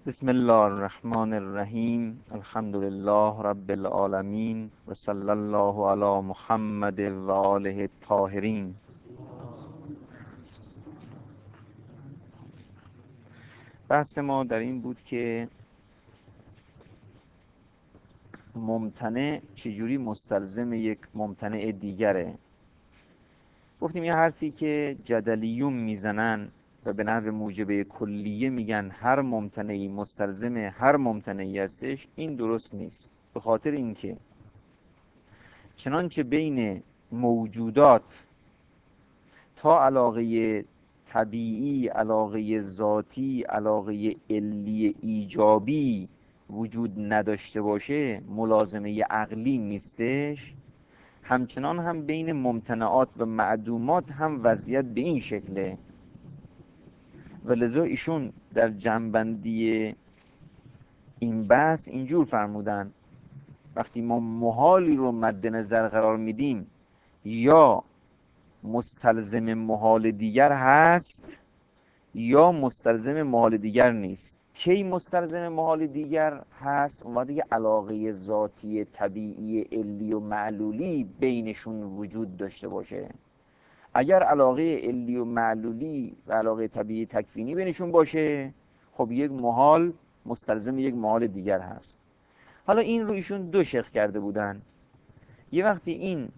بسم الله الرحمن الرحیم. الحمد لله رب العالمین و صلی الله علی محمد و آله الطاهرین. بحث ما در این بود که ممتنع چجوری مستلزم یک ممتنع دیگره. گفتیم یه حرفی که جدلیون میزنن و به نحو موجبه کلیه میگن هر ممتنعی مستلزم هر ممتنعی هستش، این درست نیست. به خاطر اینکه چنانچه بین موجودات تا علاقه طبیعی، علاقه ذاتی، علاقه علی ایجابی وجود نداشته باشه ملازمه عقلی نیستش، همچنان هم بین ممتنعات و معدومات هم وضعیت به این شکله. و لذا ایشون در جنبندی این بحث اینجور فرمودن: وقتی ما محالی رو مد نظر قرار میدیم، یا مستلزم محال دیگر هست یا مستلزم محال دیگر نیست. کی مستلزم محال دیگر هست؟ اون وقت دیگه علاقه ذاتی طبیعی علی و معلولی بینشون وجود داشته باشه. اگر علاقه علی و معلولی و علاقه طبیعی تکوینی بینشون باشه، خب یک محال مستلزم یک محال دیگر هست. حالا این رو ایشون دو شق کرده بودن. یه وقتی این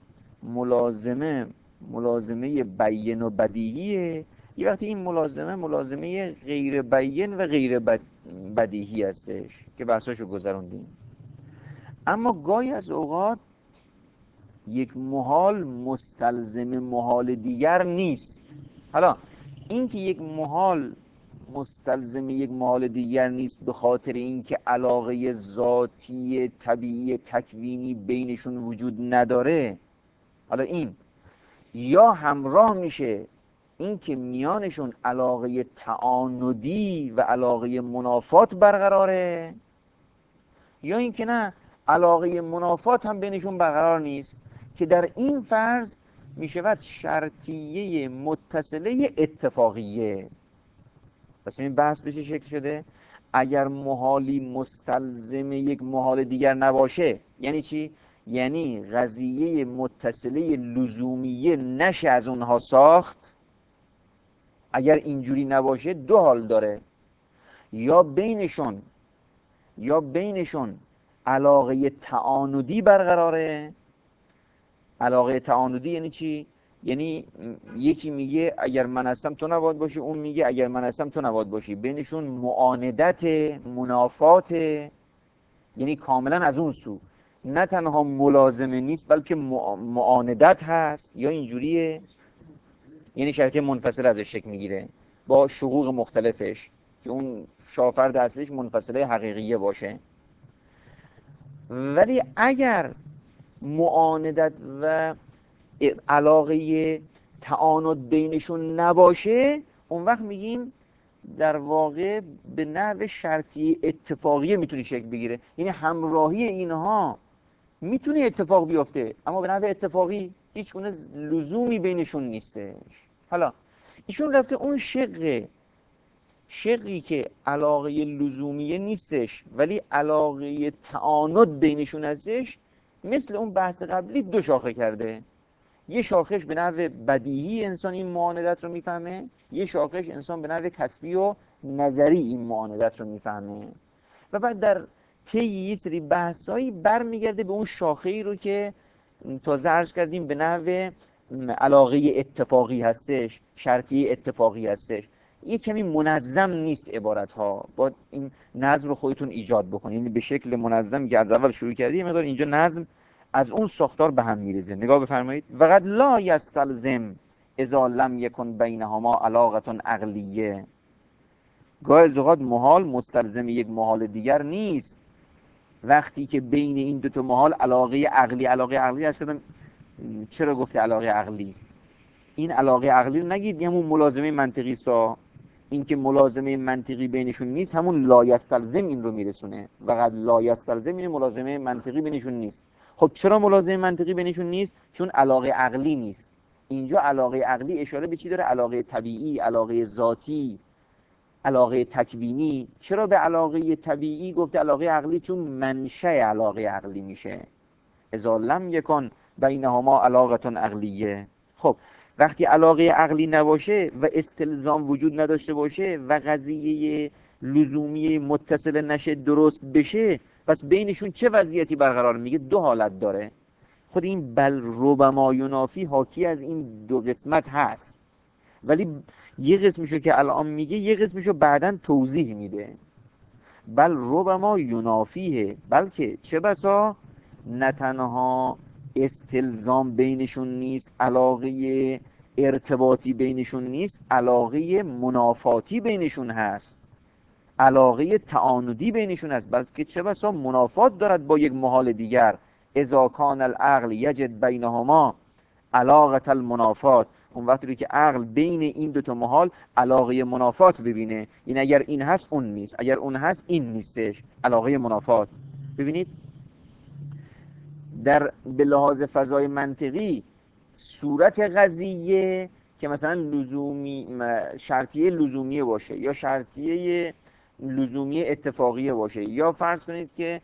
ملازمه بین و بدیهیه، یه وقتی این ملازمه غیر بین و غیر بدیهی هستش که بحثاشو گذروندیم. اما گاهی از اوقات یک محال مستلزم محال دیگر نیست. حالا این که یک محال مستلزم یک محال دیگر نیست به خاطر اینکه علاقه ذاتی طبیعی تکوینی بینشون وجود نداره، حالا این یا همراه میشه این که میانشون علاقه تعاندی و علاقه منافات برقراره، یا این که نه، علاقه منافات هم بینشون برقرار نیست، که در این فرض میشود شرطیه متصله اتفاقیه. پس این بحث به چه شکل شده؟ اگر محالی مستلزم یک محال دیگر نباشه، یعنی چی؟ یعنی قضیه متصله لزومیه نشه از اونها ساخت. اگر اینجوری نباشه دو حال داره: یا بینشون علاقه تعاندی برقراره. علاقه تعاندی یعنی چی؟ یعنی یکی میگه اگر من هستم تو نباید باشی، اون میگه اگر من هستم تو نباید باشی. بینشون معاندت، منافات، یعنی کاملا از اون سو نه تنها ملازمه نیست بلکه معاندت هست. یا اینجوریه، یعنی شرطیه منفصل ازش شکل میگیره با شقوق مختلفش که اون شافرد اصلیش منفصله حقیقیه باشه. ولی اگر معاندت و علاقه تعاند بینشون نباشه، اون وقت میگیم در واقع به نحو شرطی اتفاقیه میتونه شکل بگیره. یعنی همراهی اینها میتونه اتفاق بیفته، اما به نحو اتفاقی هیچ گونه لزومی بینشون نیستش. حالا ایشون رفته اون شقی که علاقه لزومیه نیستش ولی علاقه تعاند بینشون هستش، مثل اون بحث قبلی دو شاخه کرده. یه شاخش به نحو بدیهی انسان این معاندت رو میفهمه، یه شاخش انسان به نحو کسبی و نظری این معاندت رو میفهمه. و بعد در طی یه سری بحثایی برمیگرده به اون شاخه‌ای رو که تازه عرض کردیم به نحو علاقه اتفاقی هستش، شرطی اتفاقی هستش. یه کمی منظم نیست عبارت ها، با این نظم رو خودتون ایجاد بکنید. یعنی به شکل منظم که از اول شروع کردی، مقدار اینجا نظم از اون ساختار به هم میریزه. نگاه بفرمایید: وقد لا یستلزم اذا لم یکن بینهما علاقه عقلیه. گاه از اوقات محال مستلزم یک محال دیگر نیست وقتی که بین این دو تا محال علاقه عقلی هست. کردم چرا گفته علاقه عقلی؟ این علاقه عقلی رو نگید همون ملازمه منطقی است. این که ملازمه منطقی بینشون نیست همون لا یستلزم این رو میرسونه. وقد لا یستلزم این ملازمه منطقی بینشون نیست. خب چرا ملازمه منطقی بینشون نیست؟ چون علاقه عقلی نیست. اینجا علاقه عقلی اشاره به چی داره؟ علاقه طبیعی، علاقه ذاتی. علاقه تکوینی. چرا به علاقه طبیعی گفته علاقه عقلی؟ چون منشأ علاقه عقلی میشه. اذا لم یکن بینهما علاقه عقلیه. خب وقتی علاقه عقلی نباشه و استلزام وجود نداشته باشه و قضیه لزومی متصل نشه درست بشه، پس بینشون چه وضعیتی برقرار میگه؟ دو حالت داره. خود این بل ربما ینافی حاکی از این دو قسمت هست، ولی یه قسمشو که الان میگه یه قسمشو بعداً توضیح میده. بل ربما ینافیه، بلکه چه بسا نه تنها استلزام بینشون نیست، علاقه ارتباطی بینشون نیست، علاقه منافاتی بینشون هست، علاقه تعانودی بینشون هست، بلکه چه بسا منافات دارد با یک محال دیگر. اذا کان العقل یجد بینهما علاقه المنافات، اون وقتی که عقل بین این دوتا محال علاقه منافات ببینه، این اگر این هست اون نیست، اگر اون هست این نیستش، علاقه منافات. ببینید در به لحاظ فضای منطقی صورت قضیه که مثلا لزومی شرطیه لزومیه باشه یا شرطیه لزومی اتفاقیه باشه، یا فرض کنید که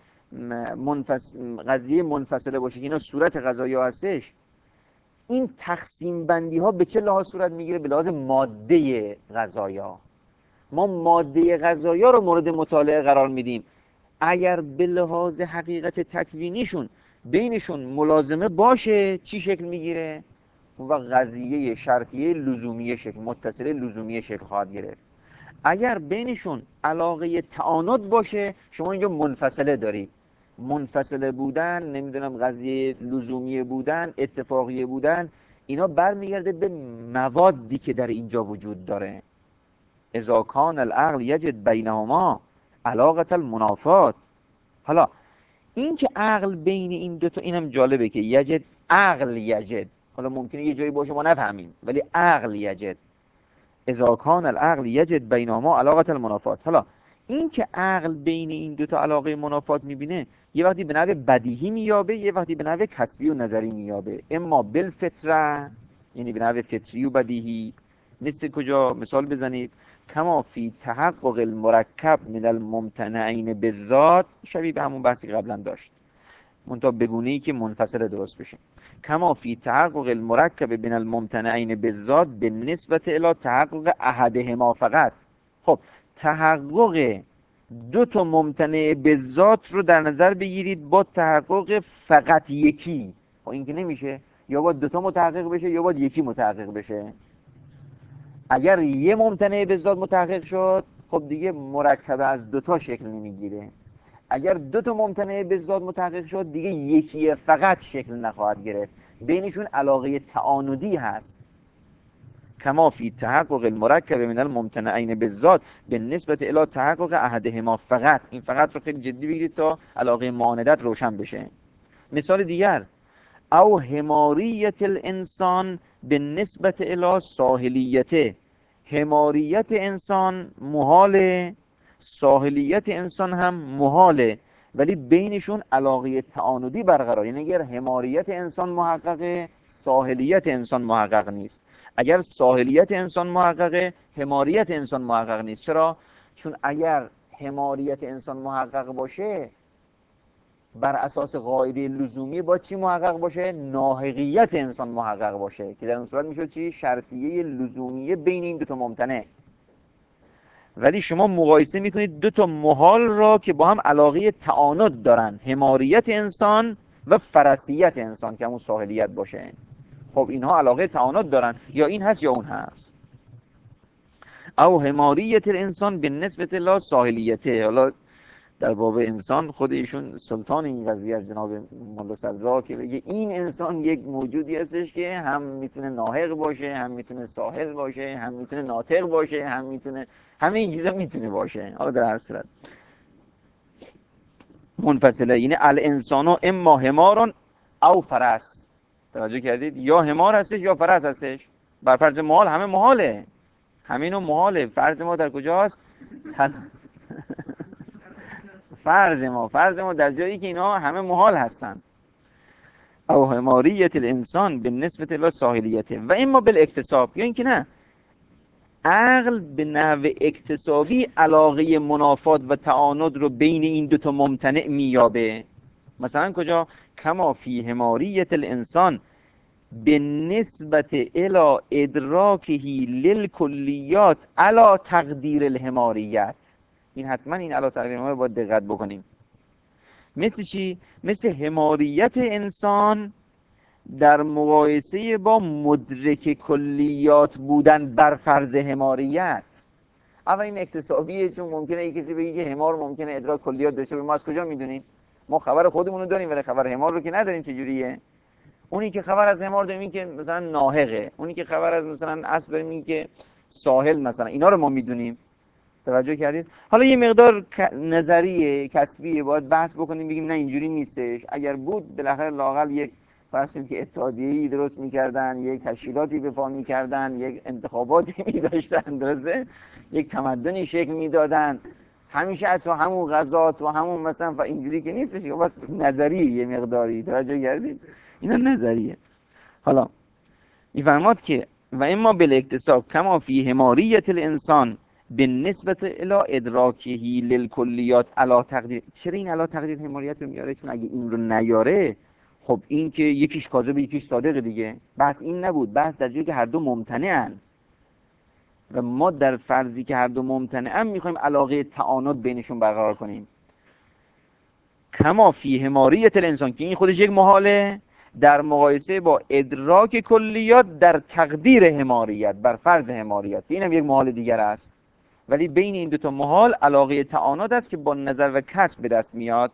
قضیه منفصله باشه که اینا صورت قضایی هستش، این تقسیم بندی ها به چه لحاظ صورت میگیره؟ به لحاظ ماده قضایا. ما ماده قضایا رو مورد مطالعه قرار میدیم. اگر به لحاظ حقیقت تکوینیشون بینشون ملازمه باشه چی شکل میگیره؟ و قضیه شرطیه لزومیه شکل، متصله لزومیه شکل خواهد گرفت. اگر بینشون علاقه تعانود باشه شما اینجا منفصله دارید. منفصله بودن، نمیدونم قضیه لزومیه بودن، اتفاقیه بودن، اینا برمیگرده به موادی که در اینجا وجود داره. اذا کان العقل یجد بینهما علاقه المنافات. حالا این که عقل بین این دوتا، اینم جالبه که یجد، عقل یجد، حالا ممکنه یه جایی باشه ما نفهمیم، ولی عقل یجد، اذا کان العقل یجد بینهما علاقه المنافات. حالا این که عقل بین این دوتا علاقه منافات میبینه، یه وقتی به نحو بدیهی میابه، یه وقتی به نحو کسبی و نظری میابه. اما بالفطره، یعنی به نحو فطری و بدیهی. مثل کجا؟ مثال بزنید. کما فی تحقق المرکب من الممتنعین بالذات، شبیه به همون بحثی قبلا داشت، منتها بگونه‌ای که منفصل درست بشه. کما فی تحقق المرکب من الممتنعین بالذات بالنسبه الی تحقق احدهما فقط. خب تحقق دو تا ممتنع بالذات رو در نظر بگیرید با تحقق فقط یکی. خب این که نمیشه، یا باید دو تا متحقق بشه یا باید یکی متحقق بشه. اگر یه ممتنع بالذات متحقق شد خب دیگه مرکب از دو تا شکل نمیگیره. اگر دو تا ممتنع بالذات متحقق شد دیگه یکی فقط شکل نخواهد گرفت، بینشون علاقه تعانودی هست. کما فی تحقق المرکب من الممتنعین بالذات بالنسبه الی تحقق احدهما فقط. این فقط رو خیلی جدی بگیرید تا علاقه معاندت روشن بشه. مثال دیگر، او حماریت الانسان بالنسبه الی ساحلیته. حماریت انسان محاله، ساحلیت انسان هم محاله، ولی بینشون علاقه تعانودی برقرار. یعنی اگر حماریت انسان محققه، ساحلیت انسان محقق نیست. اگر ساحلیت انسان محققه، حماریت انسان محقق نیست. چرا؟ چون اگر حماریت انسان محقق باشه بر اساس قاعده لزومی با چی محقق باشه؟ ناحقیت انسان محقق باشه، که در اون صورت میشه چی؟ شرطیه لزومیه بین این دو تا ممتنع. ولی شما مقایسه میکنید دو تا محال را که با هم علاقه تعانود دارن، حماریت انسان و فرسیت انسان که همون ساحلیت باشه. خب اینها علاقه تعانود دارن، یا این هست یا اون هست. او حماریت الانسان بالنسبه الی ساحلیته. حالا در باب انسان خود ایشون سلطان این قضیه از جناب مولا صدرا که بگه این انسان یک موجودی هستش که هم میتونه ناحق باشه، هم میتونه ساحق باشه، هم میتونه ناطق باشه، هم میتونه همه این چیزا میتونه باشه. حالا در هر صورت منفصله، یعنی الانسانو اما حمارون او فرس. توجه کردید؟ یا حمار هستش یا فرس هستش. بر فرض محال همه محاله، همینو محاله. فرض ما در کجاست؟ فرض ما در جایی که اینا همه محال هستن. او حماریت الانسان بالنسبه الی ساحلیته و اما بالاکتساب، یا اینکه نه عقل به نحو اکتسابی علاقه منافات و تعاند رو بین این دوتا ممتنع میابه. مثلا کجا؟ کما فی حماریت الانسان به نسبت الى ادراکهی للکلیات علا تقدیر الحماریت. این حتما این علا تقدیر الحماریت رو باید دقت بکنیم. مثل چی؟ مثل حماریت انسان در مقایسه با مدرک کلیات بودن بر فرض حماریت. اول این اکتسابیه، چون ممکنه یک کسی بگه که حمار ممکنه ادراک کلیات داشته باشه. ما از کجا میدونیم؟ ما خبر خودمون رو داریم ولی خبر حمار رو که نداریم. چجوریه؟ اونی که خبر از حمار داریم این که مثلا ناحقه، اونی که خبر از مثلا اسب داریم این که ساحل مثلا، اینا رو ما میدونیم. توجه کردید؟ حالا یه مقدار نظریه کسبیه باید بحث بکنیم، بگیم نه اینجوری نیستش. اگر بود بالاخره لااقل یک فرض کنید که اتحادیه‌ای درست می‌کردن، یک تشکیلاتی به پا می‌کردن، یک انتخاباتی می‌داشتن، درسته؟ یک تمدنی شکل می‌دادن. همیشه تو همون غزات و همون مثلا و اینجوری که نیستش. بس نظریه یه مقداری. توجه کردید؟ اینا نظریه. حالا می‌فرماد که و اما بالاکتساب کما فی حماریت الانسان به نسبت الی ادراکهی للکلیات علا تقدیر. چرا این علا تقدیر حماریت رو میاره؟ چون اگه این رو نیاره خب این که یکیش کاذب یکیش صادق دیگه. بحث این نبود، بحث در جایی که هر دو ممتنعن و ما در فرضی که هر دو ممتنعن میخوایم علاقه تعاند بینشون برقرار کنیم. کما فی حماریت الانسان که این خودش یک محاله، در مقایسه با ادراک کلیات در تقدیر حماریت بر فرض حماریت، اینم یک محال دیگر است. ولی بین این دوتا محال علاقه تعاند است که با نظر و کسب به دست میاد.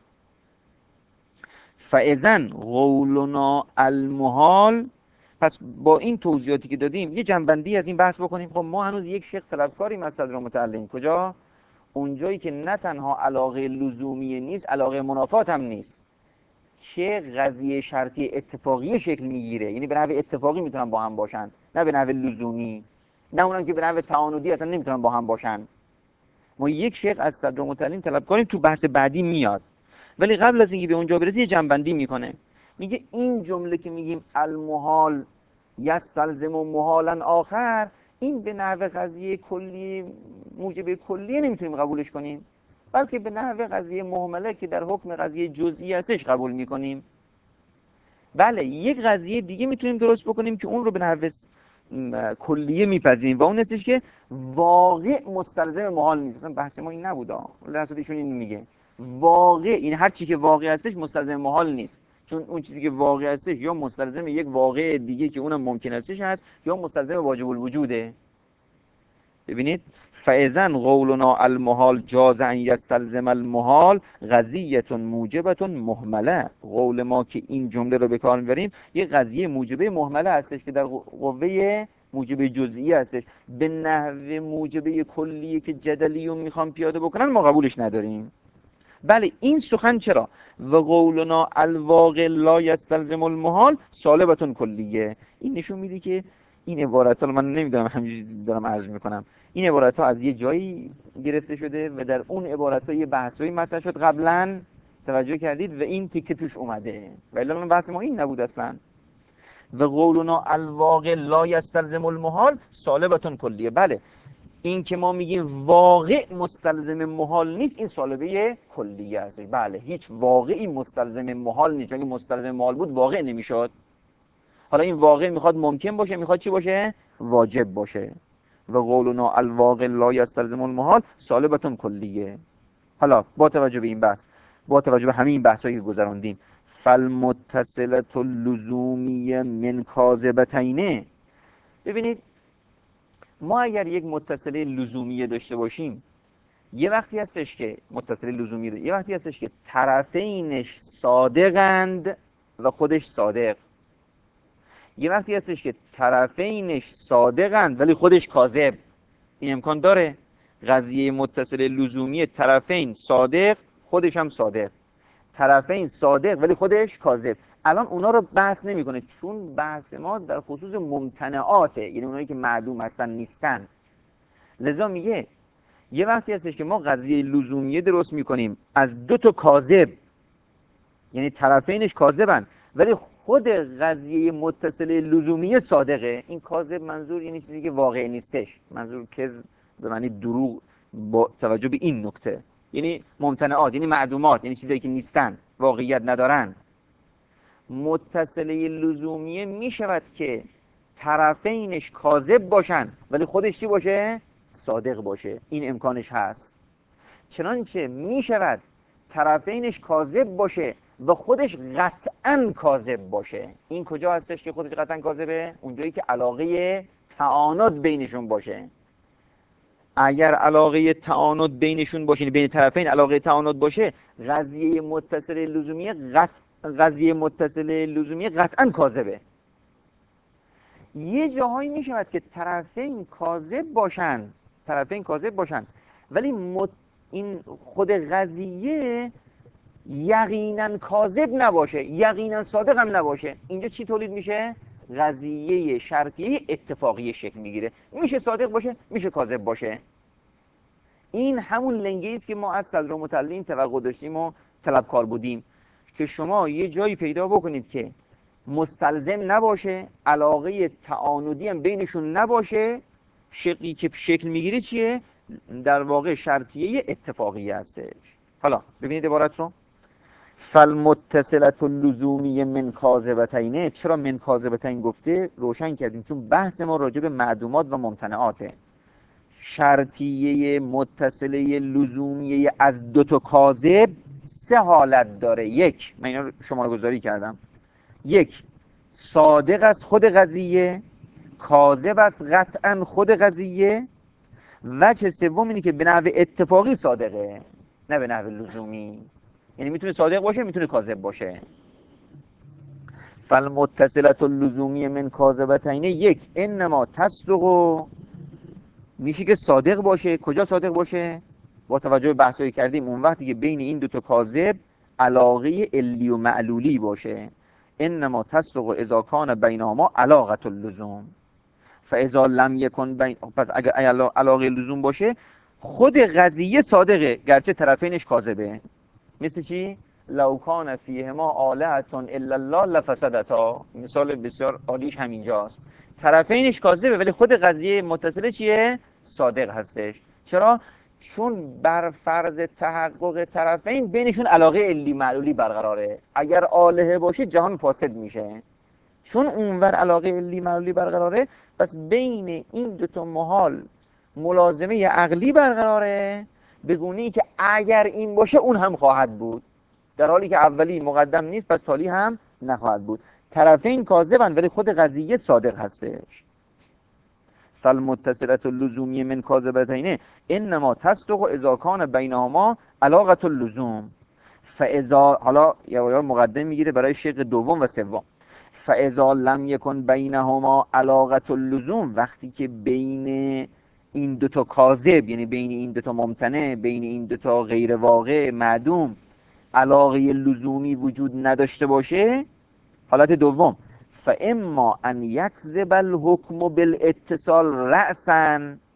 فاذن قولنا المحال. پس با این توضیحاتی که دادیم یه جنبندی از این بحث بکنیم. خب ما هنوز یک شق طلبکاریم از صدر متعلم. کجا؟ اونجایی که نه تنها علاقه لزومی نیست، علاقه منافات هم نیست، که قضیه شرطی اتفاقی شکل میگیره. یعنی به نحو اتفاقی میتونن با هم باشن، نه به نحو لزومی. نه اونم که به نحو تعاندی اصلا نمیتونن با هم باشن. ما یک شق از صدر متعلم طلب کنیم، تو بحث بعدی میاد. ولی قبل از اینکه به اونجا برسه یه جنبندی میکنه. میگه این جمله که میگیم المحال یستلزم محالا آخر، این به نحو قضیه کلی موجب کلیه نمیتونیم قبولش کنیم، بلکه به نحو قضیه مهمله که در حکم قضیه جزئی هستش قبول میکنیم. بله یک قضیه دیگه میتونیم درست بکنیم که اون رو به نحو کلیه میپذیریم و اون هستش که واقع مستلزم محال نیست. اصلا بحث ما این نبوده، درصد ایشون این میگه واقع، این هر چی که واقع هستش مستلزم محال نیست، چون اون چیزی که واقع هستش یا مستلزم یک واقع دیگه که اونم ممکن هستش هست، یا مستلزم واجب الوجوده. ببینید فاذن قولنا المحال جاز ان یستلزم المحال قضیه موجبه مهمله. قول ما که این جمله رو به کار میبریم یه قضیه موجبه مهمله هستش که در قوه موجبه جزئی هستش. به نحو موجبه کلیه که جدلی رو میخوام پیاده بکنن ما قبولش نداریم. بله این سخن چرا؟ و قولنا الواقع لا یستلزم المحال سالبتون کلیه. این نشون میده که این عبارت ها من نمیدونم، همینجوری دارم عرض میکنم، این عبارت ها از یه جایی گرفته شده و در اون عبارت ها یه بحثایی مطرح شد قبلا، توجه کردید، و این تیکه توش اومده. ولی الان بحث ما این نبود اصلا. و قولنا الواقع لا یستلزم المحال سالبتون کلیه. بله این که ما میگیم واقع مستلزم محال نیست، این سالبه کلیه است. بله هیچ واقعی مستلزم محال نیست، چون مستلزم محال بود واقع نمیشد. حالا این واقع میخواد ممکن باشه، میخواد چی باشه؟ واجب باشه. و قولنا الواقع لا یستلزم المحال سالبتون کلیه. حالا با توجه به این بحث، با توجه به همین بحثایی که گذراندیم، فالمتصله اللزومیه من کاذبتین. ببینید ما اگر یک متصله لزومیه داشته باشیم، یه وقتی هستش که متصله لزومیه یه وقتی هستش که طرفینش صادقند و خودش صادق، یه وقتی هستش که طرفینش صادقند ولی خودش کاذب. این امکان داره. قضیه متصله لزومیه طرفین صادق خودش هم صادق، طرفین صادق ولی خودش کاذب. الان اونا رو بحث نمیکنه چون بحث ما در خصوص ممتنعاته، یعنی اونایی که معدوم هستن نیستن. لذا میگه یه وقتی هستش که ما قضیه لزومیه درست میکنیم از دو تا کاذب، یعنی طرفینش کاذبن ولی خود قضیه متصله لزومیه صادقه. این کاذب منظور یعنی چیزی که واقع نیستش، منظور کذب به معنی دروغ با توجه به این نکته، یعنی ممتنعات، یعنی معدومات، یعنی چیزایی که نیستن، واقعیت ندارن. متصله لزومیه می شود که طرفینش کاذب باشن ولی خودش چی باشه؟ صادق باشه. این امکانش هست. چنانچه می شود طرفینش کاذب باشه و خودش قطعاً کاذب باشه. این کجا هستش که خودش قطعاً کاذبه؟ اونجایی که علاقه تعاند بینشون باشه. اگر علاقه تعاند بینشون باشه، بین طرفین علاقه تعاند باشه، قضیه متصل لزومیه قطعاً کاذبه. یه جاهایی می شود که طرفین کاذب باشن ولی این خود قضیه یقینا کاذب نباشه، یقینا صادق هم نباشه. اینجا چی تولید میشه؟ قضیه شرطیه اتفاقی شکل میگیره. میشه صادق باشه، میشه کاذب باشه. این همون لنگه‌ای است که ما از صدر متعلم توقع داشتیم و طلبکار بودیم که شما یه جایی پیدا بکنید که مستلزم نباشه، علاقه تعاندی هم بینشون نباشه، شکلی که شکل میگیره چیه؟ در واقع شرطیه اتفاقی هستش. حالا ببینید عبارت رو، فالمتصلة اللزومی من کاذبتین. چرا من کاذبتین گفته؟ روشن کردیم چون بحث ما راجع به معدومات و ممتنعاته. شرطیه متصله لزومیه از دو تا کاذب سه حالت داره. یک، من اینا رو شماره گذاری کردم. یک، صادق از خود قضیه، کاذب است قطعا خود قضیه. وجه سوم اینه که به نحو اتفاقی صادقه، نه به نحو لزومی. یعنی میتونه صادق باشه، میتونه کاذب باشه. فالمتصلة اللزومی من کاذبتین. یک، انما تصدق، میشه که صادق باشه. کجا صادق باشه؟ با توجه به بحثایی کردیم، اون وقتی که بین این دو تا کاذب علاقه علی و معلولی باشه. انما تصدق اذا کان بینهما علاقه اللزوم فاذا لم یکن بین. پس اگر علاقه لزوم باشه، خود قضیه صادقه گرچه طرفینش کاذبه. مثل چی؟ لو کان فیهما آلهة الا الله لفسدتا. مثال بسیار عالیش همینجاست. طرفینش کاذبه ولی خود قضیه متصله چیه؟ صادق هستش. چرا؟ چون بر فرض تحقق طرفین بینشون علاقه علی معلولی برقراره. اگر آلهه باشه جهان فاسد میشه. چون اونور علاقه علی معلولی برقراره، پس بین این دو تا محال ملازمه عقلی برقراره، به گونه‌ای که اگر این باشه اون هم خواهد بود، در حالی که اولی مقدم نیست پس تالی هم نخواهد بود. طرفین کاذبن ولی خود قضیه صادق هستش. فالمتصلة اللزومی من کاذبتین انما تصدق اذا کان بینهما علاقه اللزوم فاذا. حالا یه مقدم میگیره برای شق دوم و سوم. فاذا لم یکن بینهما علاقه اللزوم، وقتی که بین این دوتا کاذب، یعنی بین این دوتا ممتنع، بین این دوتا غیر واقع معدوم، علاقه لزومی وجود نداشته باشه. حالت دوم، فاما ان یکذب الحکم بالاتصال رأسا.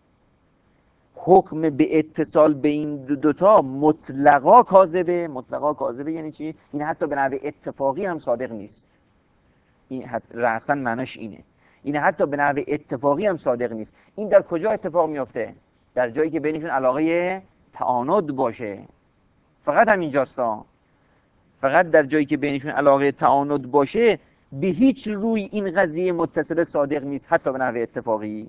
حکم به اتصال بین دوتا مطلقا کاذبه. مطلقا کاذبه یعنی چی؟ این حتی به نحو اتفاقی هم صادق نیست. این رأسا معناش اینه، این حتی به نحو اتفاقی هم صادق نیست. این در کجا اتفاق میفته؟ در جایی که بینشون علاقه تعاند باشه. فقط همینجاستا. فقط در جایی که بینشون علاقه تعاند باشه به هیچ روی این قضیه متصل صادق نیست، حتی به نحو اتفاقی.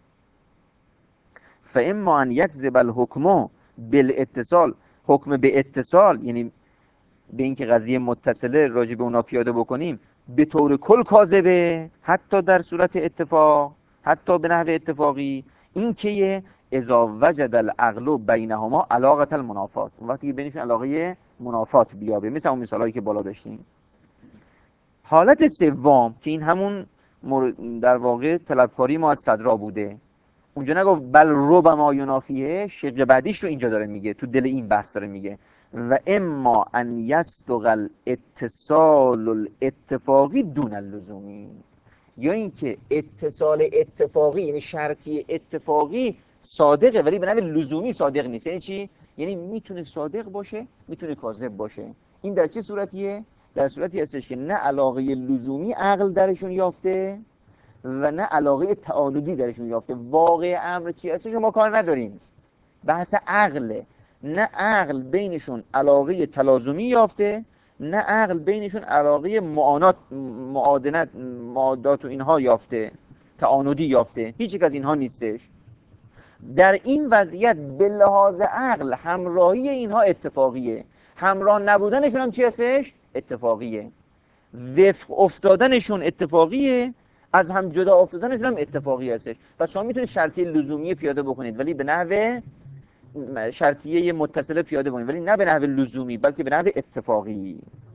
فاما ان یکذب الحکم بالاتصال. حکم به اتصال یعنی به اینکه قضیه متصله راجع به اونا پیاده بکنیم، به طور کل کاذبه، حتی در صورت اتفاق، حتی به نحو اتفاقی. این که اذا وجد العقل بینهما علاقه المنافات، وقتی که بینشون علاقه منافات بیابه، مثل اون مثالایی که بالا داشتیم. حالت سوم که این همون در واقع طلبکاری ما از صدرا بوده، اونجا نگفت بل ربما ینافیه، شق بعدیش رو اینجا داره میگه، تو دل این بحث داره میگه. و اما ان یصدق الاتصال الاتفاقی دون اللزومی، یا اینکه اتصال اتفاقی یعنی شرطی اتفاقی صادقه ولی به نحو لزومی صادق نیست. یعنی چی؟ یعنی میتونه صادق باشه، میتونه کاذب باشه. این در چه صورتیه؟ در صورتی هستش که نه علاقه لزومی عقل درشون یافته و نه علاقه تعارضی درشون یافته. واقع امر چی هستش ما کار نداریم، بحث عقله. نه عقل بینشون علاقه تلازمی یافته، نه عقل بینشون علاقه معادنت، معادات و اینها یافته، تعاندی یافته. هیچ یک از اینها نیستش. در این وضعیت به لحاظ عقل همراهی اینها اتفاقیه، همراه نبودنشون هم چی هستش؟ اتفاقیه. وفق افتادنشون اتفاقیه، از هم جدا افتادنشون هم اتفاقی هستش. پس شما میتونید شرطیه لزومی پیاده بکنید ولی به نحو شرطیه متصله پیاده بکنید، ولی نه به نحو لزومی بلکه به نحو اتفاقی.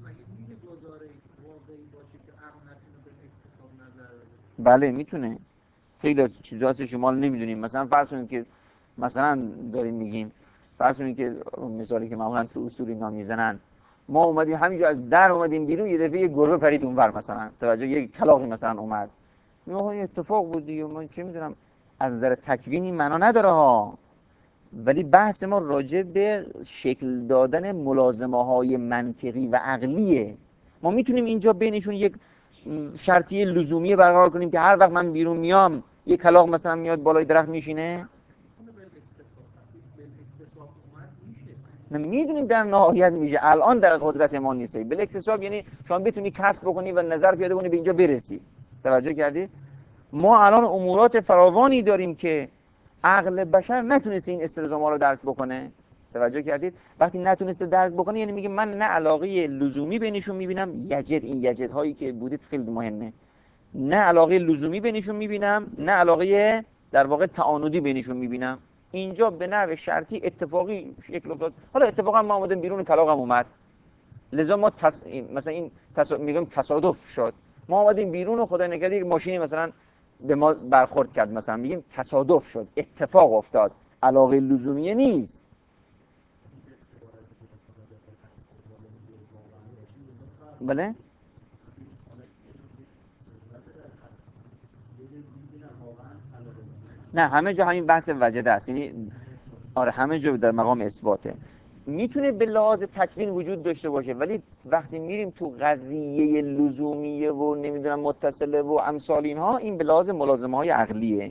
بله میتونه. خیلی از چیزا هست شما نمیدونیم. مثلا فرض کنید که مثلا داریم میگیم، فرض کنید که مثالی که معمولا تو اصول اینا میزنن، ما اومدیم همینجا از در اومدیم بیرون، یه دفعه یه گربه پرید اونور، مثلا توجه یه کلاغی مثلا اومد، این اتفاق بود دیگه، من چه میدونم. از نظر تکوینی معنا نداره ها، ولی بحث ما راجع به شکل دادن ملازمه های منطقی و عقلیه. ما میتونیم اینجا بینشون یک شرطیه لزومی برقرار کنیم که هر وقت من بیرون میام یک کلاغ مثلا میاد بالای درخت میشینه. میدونیم در نهایت میشه، الان در قدرت ما نیست. بل اکتساب یعنی شما بتونی کسب بکنی و نظر پیاده کنی به اینجا برسی. توجه کردید؟ ما الان امورات فراوانی داریم که عقل بشر نتونسته این استلزام‌ها رو درک بکنه. توجه کردید؟ وقتی نتونسته درک بکنه یعنی میگه من نه علاقه لزومی بینشون میبینم، این یجد هایی که بودید خیلی مهمه، نه علاقه لزومی بینشون میبینم، نه علاقه در واقع تعاندی بینشون میبینم. اینجا به نحو شرطی اتفاقی شکل افتاد. حالا اتفاقا ما اومدیم بیرون، کلاغم اومد، لذا ما مثلا این میگم تصادف شد، ما اومدیم بیرون و خدای نکرده یک ماشینی مثلا به ما برخورد کرد، مثلا میگیم تصادف شد، اتفاق افتاد، علاقه لزومیه نیست. بله؟ نه همه جا همین بحث وجده است، یعنی آره همه جا در مقام اثباته. میتونه به لحاظ تکوین وجود داشته باشه، ولی وقتی میریم تو قضیه لزومیه و نمیدونم متصله و امثال اینها، این به لحاظ ملازمه های عقلیه.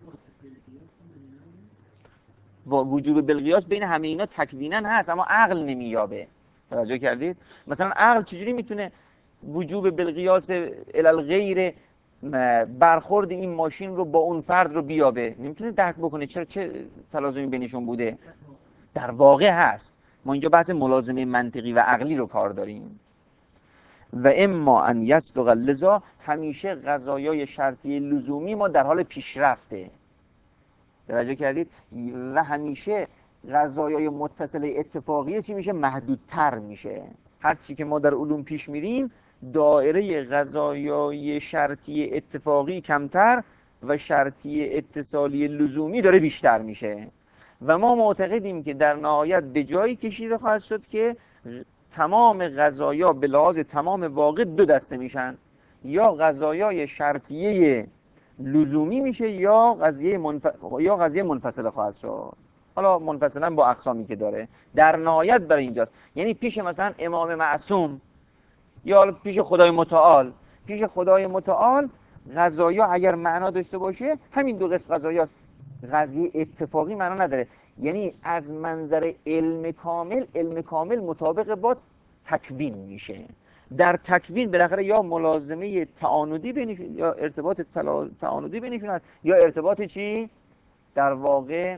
و وجوب بالقیاس بین همه اینا تکوینا هست اما عقل نمییابه. توجه کردید؟ مثلا عقل چجوری میتونه وجوب بالقیاس الالغیر برخورد این ماشین رو با اون فرد رو بیابه؟ نمیتونه درک بکنه. چرا؟ چه تلازمی بینشون بوده؟ در واقع هست. ما اینجا بحث ملازمه منطقی و عقلی رو کار داریم. و اما ان یصدق، لذا همیشه قضایای شرطی لزومی ما در حال پیشرفته. توجه کردید؟ و همیشه قضایای متصله اتفاقی چی میشه؟ محدودتر میشه. هر چی که ما در علوم پیش میریم دایره قضایای شرطی اتفاقی کمتر و شرطی اتصالی لزومی داره بیشتر میشه. و ما معتقدیم که در نهایت به جایی کشیده خواهد شد که تمام قضایا به لحاظ تمام واقع دو دسته میشن، یا قضایای شرطیه لزومی میشه یا قضیه منفصله خواهد شد. حالا منفصلا با اقسامی که داره. در نهایت برای اینجاست، یعنی پیش مثلا امام معصوم یا پیش خدای متعال، پیش خدای متعال قضایا اگر معنا داشته باشه همین دو قسم قضایاست. قضیه اتفاقی معنا نداره. یعنی از منظر علم کامل مطابق با تکوین میشه. در تکوین بالاخره یا ملازمه تعاندی بینشون یا ارتباط تعاندی بینشون هست، یا ارتباط چی؟ در واقع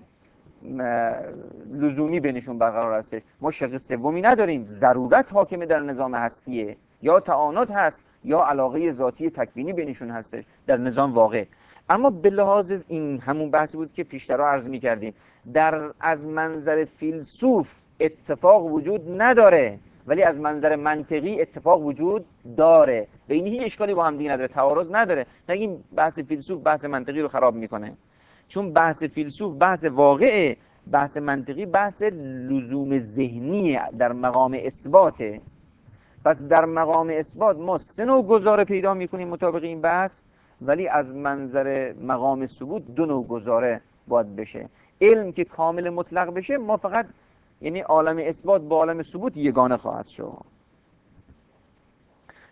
لزومی بینشون برقرار هستش. ما شق سومی نداریم. ضرورت حاکمه در نظام هستیه، یا تعاند هست یا علاقه ذاتی تکوینی بینشون هستش در نظام واقع. اما به لحاظ این همون بحثی بود که پیشتر عرض می‌کردیم، در از منظر فیلسوف اتفاق وجود نداره ولی از منظر منطقی اتفاق وجود داره. به این هیچ اشکالی با هم دیگه نداره، تعارض نداره. نگیم بحث فیلسوف بحث منطقی رو خراب میکنه، چون بحث فیلسوف بحث واقعه، بحث منطقی بحث لزوم ذهنی در مقام اثباته. پس در مقام اثبات ما سه نوع گزاره پیدا میکنیم مطابق این بحث، ولی از منظر مقام ثبوت دو نوع گزاره باید بشه. علم که کامل مطلق بشه ما فقط، یعنی عالم اثبات با عالم ثبوت یگانه خواهد شد.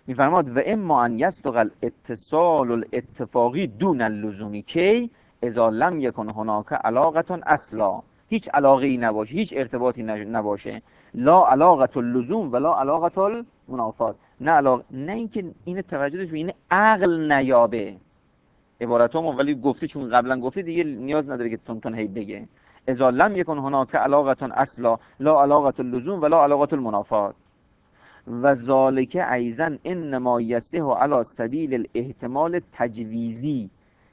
میفرماد و اما ان یصدق الاتصال الاتفاقی دون اللزومی کی اذا لم یکن هناک علاقه اصلا، هیچ علاقه ای نباشه، هیچ ارتباطی نباشه، لا علاقه اللزوم ولا علاقه المنافات، نه اینکه این توجه داشته این عقل نیابه عبارتامو، ولی گفته چون قبلا گفته دیگه نیاز نداره که تون هی بگه. اذا لم یکن هناک علاقه اصلا لا علاقه اللزوم ولا علاقه المنافات و ذالک ایضا انما یصح علی سبیل الاحتمال تجویزی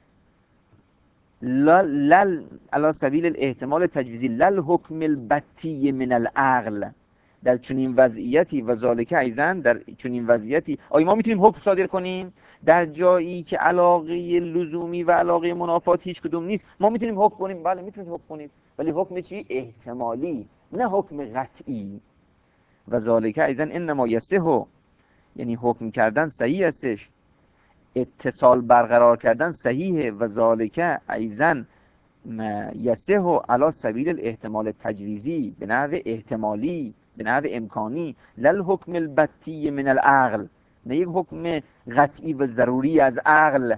لا علی سبیل الاحتمال تجویزی لا الحکم البتی من العقل. در چنین وضعیتی و ذالک ایضا در چنین وضعیتی آیا ما میتونیم حکم صادر کنیم در جایی که علاقه لزومی و علاقه منافات هیچ کدوم نیست؟ ما میتونیم حکم کنیم، بله میتونیم حکم کنیم، ولی حکم چی؟ احتمالی، نه حکم قطعی. و ذالک ایضا انما یصح، یعنی حکم کردن صحیح هستش، اتصال برقرار کردن صحیحه. و ذالک ایضا یصح علی سبیل الاحتمال تجویزی، به نحو احتمالی، به نحو امکانی، لا الحکم البتی من العقل، نه یک حکم قطعی و ضروری از عقل.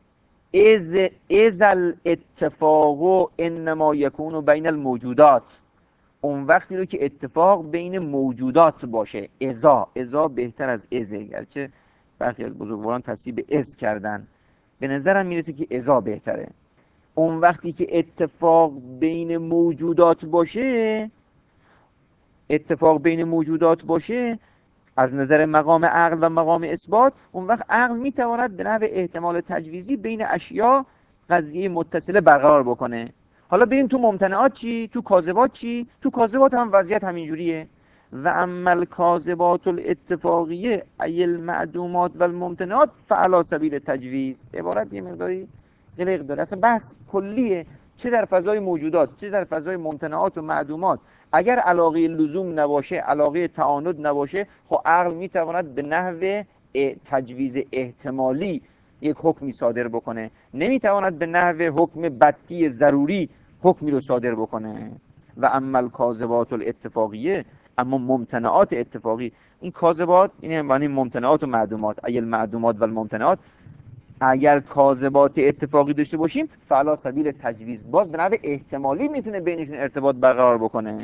اذ الاتفاق انما یکون بین الموجودات، اون وقتی رو که اتفاق بین موجودات باشه. ازا بهتر از ازه، گرچه برخی از بزرگواران تصحیح به از کردن، به نظرم میرسه که ازا بهتره. اون وقتی که اتفاق بین موجودات باشه، اتفاق بین موجودات باشه از نظر مقام عقل و مقام اثبات، اون وقت عقل میتواند به نحو احتمال تجویزی بین اشیا قضیه متصله برقرار بکنه. حالا بریم تو ممتنعات چی؟ تو کاذبات چی؟ تو کاذبات هم وضعیت همینجوریه. و اما الکاذبات الاتفاقیه ای المعدومات و الممتنعات فعلی سبیل تجویز. عبارت یه مقداری غلق داره، اصلا بحث کلیه، چه در فضای موجودات چه در فضای ممتنعات و معدومات. اگر علاقه لزوم نباشه، علاقه تعاند نباشه، خب عقل میتواند به نحو تجویز احتمالی یک حکمی صادر بکنه، نمیتواند به نحو حکم بتی ضروری حکمی رو صادر بکنه. و اما الکاذبات الاتفاقیه، اما ممتنعات اتفاقی، این کاذبات این معنی ممتنعات و معدومات، ای المعدومات و الممتنعات، اگر کاذبات اتفاقی داشته باشیم فعلا سبیل تجویز، باز به نحو احتمالی میتونه بینشون ارتباط برقرار بکنه.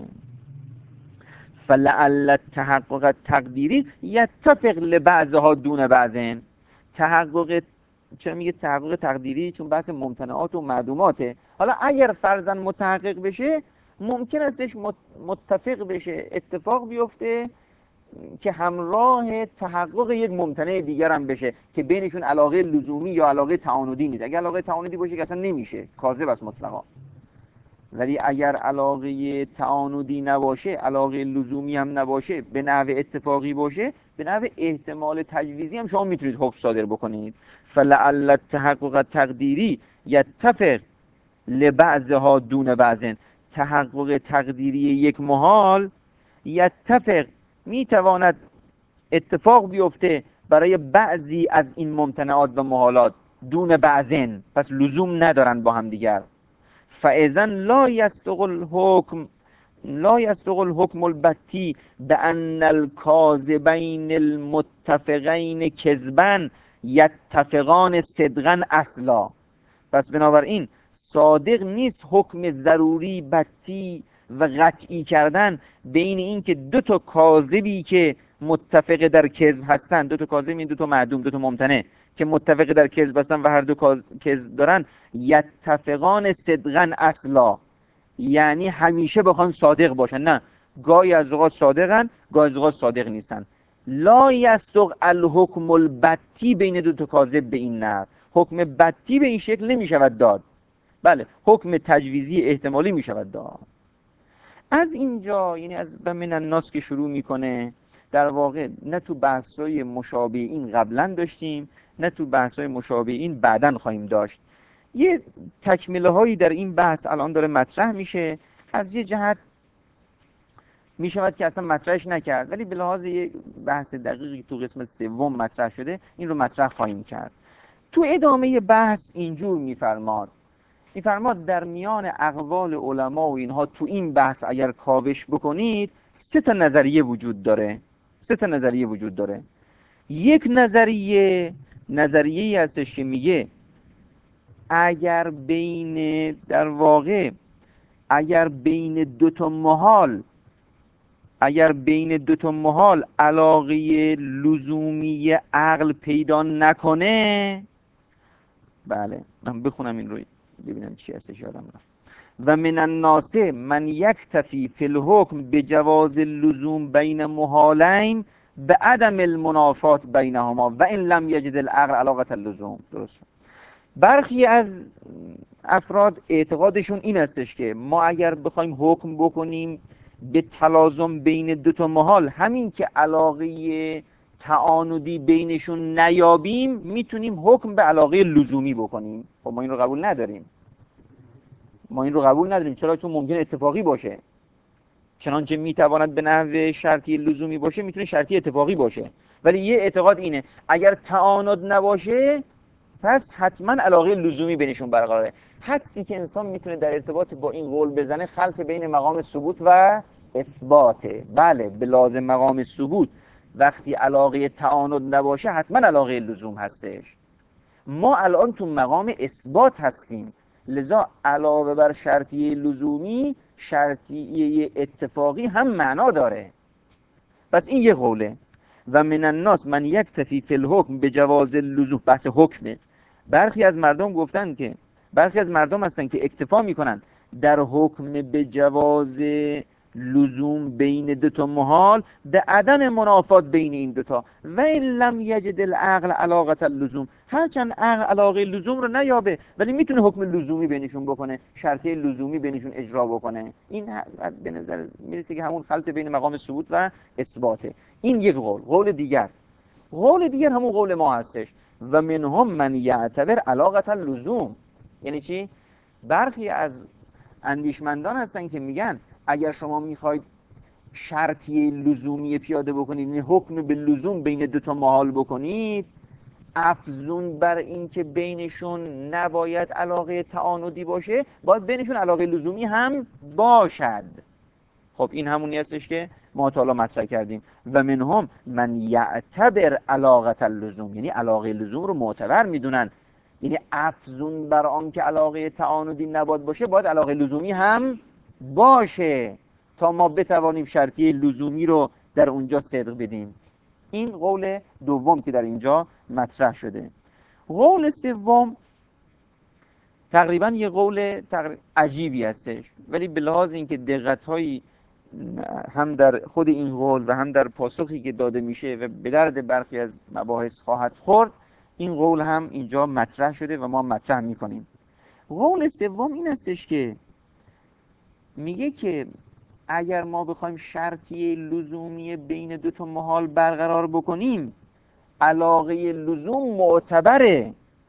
فلعل التحقق التقدیری یتفق لبعضها دون بعضن. تحقق، چرا میگه تحقق تقدیری؟ چون بحث ممتنعات و معدوماته. حالا اگر فرضاً متحقق بشه ممکن استش متفق بشه، اتفاق بیفته که همراه تحقق یک ممتنع دیگر هم بشه که بینشون علاقه لزومی یا علاقه تعاندی نیست. اگر علاقه تعاندی باشه که اصلا نمیشه، کاذب است مطلقا. ولی اگر علاقه تعاندی نباشه، علاقه لزومی هم نباشه، به نحو اتفاقی باشه، به نحو احتمال تجویزی هم شما میتونید حکم صادر بکنید. فلعل التحقق التقدیری یتفق لبعضها دون بعضن. تحقق تقدیری یک محال یتفق، میتواند اتفاق بیفته برای بعضی از این ممتنعات و محالات دون بعضن، پس لزوم ندارن با هم دیگر. فاذا لا يصدق الحكم البتی بان الكاذبين المتفقين كذبا یتفقان صدقا اصلا. پس بنابراین صادق نیست حکم ضروری بتی و قطعی کردن بین این که دو تا کاذبی که متفق در کذب هستن، دو تا کاذب این دو تا معدوم، دو تا ممتنع که متفق در کذب هستن و هر دو کذب دارن، یتفقان صدقا اصلا، یعنی همیشه بخوان صادق باشن. نه، گاهی از اوقات صادقن، گاهی از اوقات صادق نیستن. لا یصدق الحکم البتی بین دو تا کاذب به این نحو. حکم بتی به این شکل نمی شود داد، بله حکم تجویزی احتمالی می شود داد. از اینجا یعنی از من الناس که شروع میکنه، در واقع نه تو بحث‌های مشابه این قبلا داشتیم، نه تو بحث‌های مشابه این بعداً خواهیم داشت. یه تکمله هایی در این بحث الان داره مطرح میشه. از یه جهت میشود که اصلا مطرحش نکرد، ولی به لحاظ یه بحث دقیقی تو قسمت سوم مطرح شده، این رو مطرح خواهیم کرد. تو ادامه بحث اینجور میفرماد در میان اقوال علما و اینها تو این بحث اگر کاوش بکنید 3 تا نظریه وجود داره. یک نظریه هستش که میگه اگر بین دو تا محال علاقه لزومی عقل پیدا نکنه، بله من بخونم این رو ببینم چی هستش، یادم رفت. و من الناس من یکتفی فی الحکم بجواز اللزوم بین محالین به عدم المنافات بینهما و ان لم یجد العقل علاقه اللزوم. درست. برخی از افراد اعتقادشون این هستش که ما اگر بخوایم حکم بکنیم به تلازم بین دو تا محال، همین که علاقه تعانودی بینشون نیابیم میتونیم حکم به علاقه لزومی بکنیم. خب ما این رو قبول نداریم. چرا؟ چون ممکن اتفاقی باشه. چنانچه میتواند به نحو شرطی لزومی باشه میتونه شرطی اتفاقی باشه. ولی یه اعتقاد اینه اگر تعانود نباشه پس حتما علاقه لزومی بینشون برقراره. حدسی که انسان میتونه در ارتباط با این قول بزنه خلط بین مقام ثبوت و اثباته. بله به لازم مقام ثبوت وقتی علاقه تعانود نباشه حتما علاقه لزوم هستش. ما الان تو مقام اثبات هستیم، لذا علاوه بر شرطی لزومی شرطی اتفاقی هم معنا داره. پس این یه قوله. و من الناس من یکتفی فی الحکم به جواز اللزوم، بحث حکمه. برخی از مردم هستن که اکتفا میکنن در حکم به جواز لزوم بین دو تا محال به عدم منافات بین این دوتا و ان لم یجد العقل علاقه اللزوم، هرچند عقل علاقه لزوم رو نیابه ولی میتونه حکم لزومی بینشون بکنه، شرطی لزومی بینشون اجرا بکنه. این به نظر میرسه که همون خلط بین مقام ثبوت و اثباته. این یک قول دیگر همون قول ما هستش. و منهم من یعتبر علاقه اللزوم. یعنی چی؟ برخی از اندیشمندان هستن که میگن اگر شما میخواید شرطی لزومی پیاده بکنید، یعنی حکم به لزوم بین دو تا محال بکنید، افزون بر این که بینشون نباید علاقه تعانودی باشه باید بینشون علاقه لزومی هم باشد. خب این همونی هستش که ما تا حالا مطرح کردیم. و منهم من یعتبر علاقه اللزوم، یعنی علاقه لزوم رو معتبر میدونن، یعنی افزون بر آن که علاقه تعانودی نباید باشه باید علاقه لزومی هم باشه تا ما بتوانیم شرطی لزومی رو در اونجا صدق بدیم. این قول دوم که در اینجا مطرح شده. قول سوم تقریبا یه قول عجیبی هستش، ولی به لحاظ اینکه دقت‌هایی هم در خود این قول و هم در پاسخی که داده میشه و به درد برخی از مباحث خواهد خورد، این قول هم اینجا مطرح شده و ما مطرح میکنیم. قول سوم این هستش که میگه که اگر ما بخوایم شرطی لزومی بین دو تا محال برقرار بکنیم علاقه لزوم معتبره،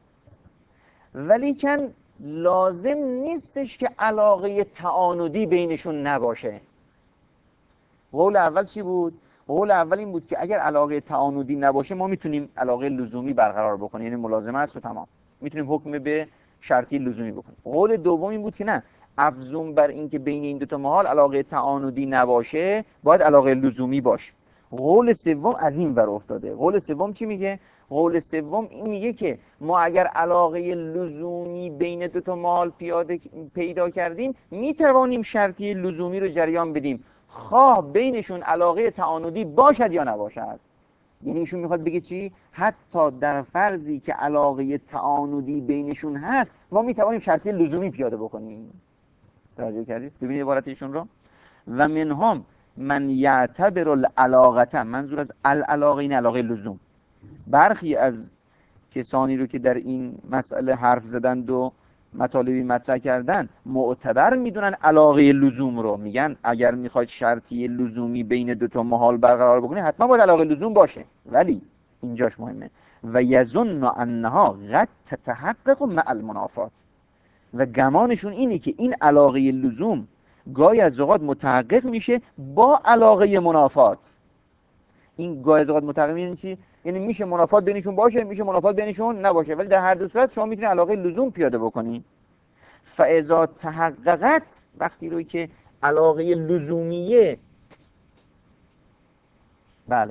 ولیکن لازم نیستش که علاقه تعانودی بینشون نباشه. قول اول چی بود؟ قول اول این بود که اگر علاقه تعانودی نباشه ما میتونیم علاقه لزومی برقرار بکنیم، یعنی ملازمه است و تمام، میتونیم حکم به شرطی لزومی بکنیم. قول دوم این بود که نه، افزون بر این که بین این دو تا محال علاقه تعانودی نباشه باید علاقه لزومی باشه. قول سوم از این ور افتاده. قول سوم چی میگه؟ قول سوم این میگه که ما اگر علاقه لزومی بین دو تا محال پیدا کردیم میتوانیم شرطی لزومی رو جریان بدیم، خواه بینشون علاقه تعانودی باشد یا نباشد. یعنی ایشون میخواد بگه چی؟ حتی در فرضی که علاقه تعانودی بینشون هست ما میتوانیم شرطی لزومی پیاده بکنیم. توجه کردید؟ ببینید عبارت ایشون رو. و منهم من یعتبر العلاقه، منظور از العلاقه این علاقه لزوم. برخی از کسانی رو که در این مسئله حرف زدند و مطالبی مطرح کردن معتبر میدونن علاقه لزوم رو، میگن اگر میخواید شرطی لزومی بین دو تا محال برقرار بکنید حتما باید علاقه لزوم باشه. ولی اینجاش مهمه و یظن انها قد تتحقق مع المنافات، و گمانشون اینه که این علاقه لزوم گاهی از اوقات متحقق میشه با علاقه منافات. این گاهی از اوقات متحقق یعنی چی؟ یعنی میشه منافات بینشون باشه، میشه منافات بینشون نباشه، ولی در هر دو صورت شما میتونید علاقه لزوم پیاده بکنید. فاذا تحققت، وقتی روی که علاقه لزومیه، بله،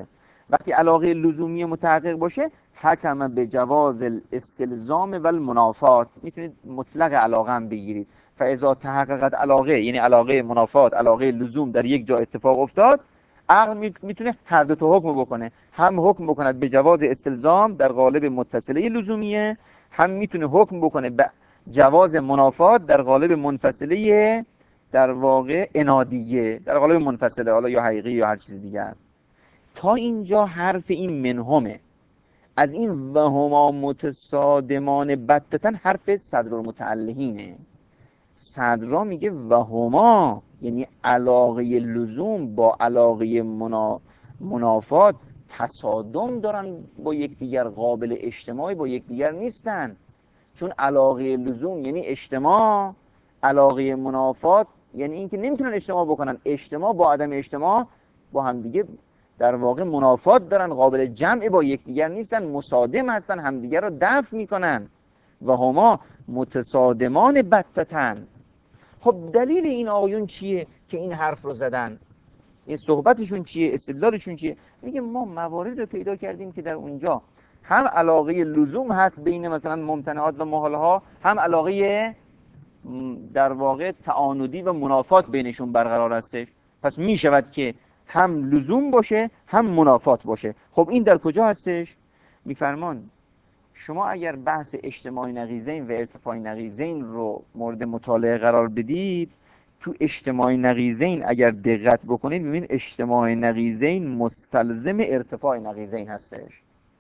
وقتی علاقه لزومی متحقق باشه حکم به جواز الاستلزام و المنافات، میتونید مطلق علاقه هم بگیرید. فاذا تحققت علاقه، یعنی علاقه منافات، علاقه لزوم در یک جا اتفاق افتاد، عقل میتونه هر دو تا حکم بکنه، هم حکم بکند به جواز استلزام در قالب متصله لزومیه، هم میتونه حکم بکنه به جواز منافات در قالب منفصله در واقع انادیه، در قالب منفصله، حالا یا حقیقی یا هر چیز دیگر. تا اینجا حرف این منهمه. از این وهما متصادمان بتتن حرف صدرالمتعلهینه. صدرا میگه وهما یعنی علاقه لزوم با علاقه منافات تصادم دارن با یکدیگر، قابل اجتماعی با یکدیگر نیستن. چون علاقه لزوم یعنی اجتماع، علاقه منافات یعنی اینکه نمیتونن اجتماع بکنن. اجتماع با عدم اجتماع با هم دیگه در واقع منافات دارن، قابل جمع با یکدیگر نیستن، مصادم هستن، همدیگر رو دفع میکنن. و هما متصادمان بتتن. خب دلیل این آیون چیه که این حرف رو زدن؟ این صحبتشون چیه؟ استدلالشون چیه؟ میگه ما موارد رو پیدا کردیم که در اونجا هم علاقه لزوم هست بین مثلا ممتنعات و محالها، هم علاقه در واقع تعانودی و منافات بینشون برقرار هستش. پس میشود که هم لزوم باشه هم منافات باشه. خب این در کجا هستش؟ میفرمان شما اگر بحث اجتماعی نقیضین و ارتفاعی نقیضین رو مورد مطالعه قرار بدید، تو اجتماعی نقیضین اگر دقت بکنید ببینید اجتماعی نقیضین مستلزم ارتفاع نقیضین هستش.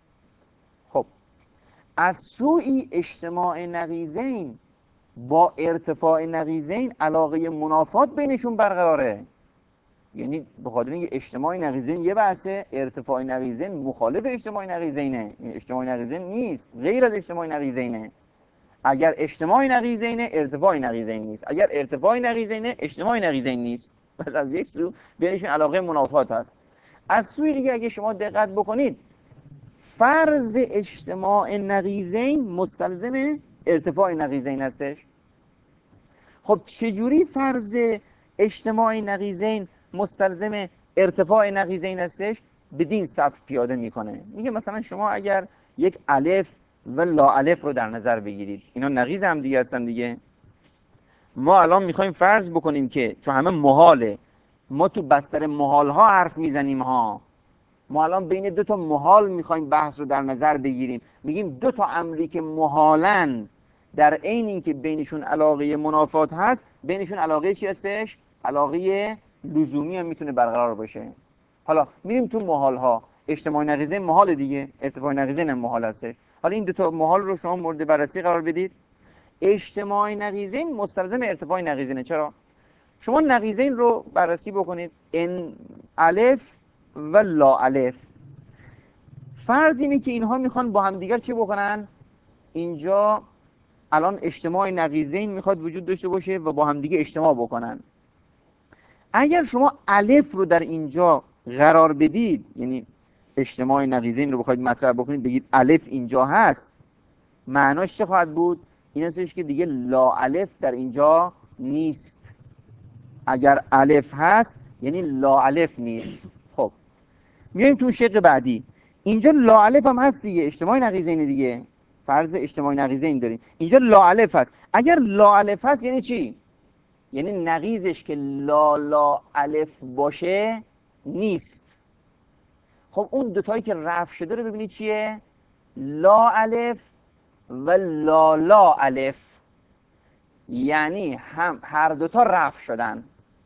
خب از سوی اجتماع نقیضین با ارتفاع نقیضین علاقه منافات بینشون برقراره. یعنی به خاطر اینکه اجتماع نقیضین یه بحثه، ارتفاع نقیضین مخالف اجتماع نقیضینه. این اجتماع نقیضین نیست، غیر از اجتماع نقیضینه. اگر اجتماع نقیضینه ارتفاع نقیضین نیست، اگر ارتفاع نقیضینه اجتماع نقیضین نیست. پس از یک سو بینشون علاقه منافات هست. از سوی دیگه اگه شما دقت بکنید فرض اجتماع نقیضین مستلزم ارتفاع نقیضین هستش. خب چجوری فرض اجتماع نقیضین مستلزم ارتفاع نقیضین هستش؟ بدین سبک پیاده میکنه. میگه مثلا شما اگر یک الف و لا الف رو در نظر بگیرید، اینا نقیض هم دیگه هستن دیگه. ما الان میخوایم فرض بکنیم که چون همه محاله، ما تو بستر محال ها حرف میزنیم ها. ما الان بین دو تا محال میخوایم بحث رو در نظر بگیریم. میگیم دو تا امری که محالن در عین اینکه بینشون علاقه منافات هست، بینشون علاقه چی هستش؟ علاقه لزومی هم میتونه برقرار باشه. حالا میریم تو محال ها. اجتماع نقیضین محال دیگه، ارتفاع نقیضین هم محال هستش. حالا این دو تا محال رو شما مورد بررسی قرار بدید. اجتماع نقیضین مستلزم ارتفاع نقیضینه. چرا؟ شما نقیضین رو بررسی بکنید، ان الف و لا الف. فرض اینه که اینها میخوان با هم دیگر چی بکنن؟ اینجا الان اجتماع نقیضین میخواد وجود داشته باشه و با هم دیگه اجتماع بکنن. اگر شما الف رو در اینجا قرار بدید، یعنی اجتماع نقیضین رو بخواید مطرح بکنید بگید الف اینجا هست، معناش چه خواهد بود؟ این هستش که دیگه لا الف در اینجا نیست. اگر الف هست یعنی لا الف نیست. خب میایم تو شق بعدی. اینجا لا الف هم هست دیگه، اجتماع نقیضین دیگه. فرض اجتماع نقیضین داریم. اینجا لا الف هست. اگر لا الف هست یعنی چی؟ یعنی نقیضش که لا الف باشه نیست. خب اون دوتایی که رفع شده رو ببینید چیه؟ لا الف و لا الف. یعنی هم هر دوتا رفع شدن.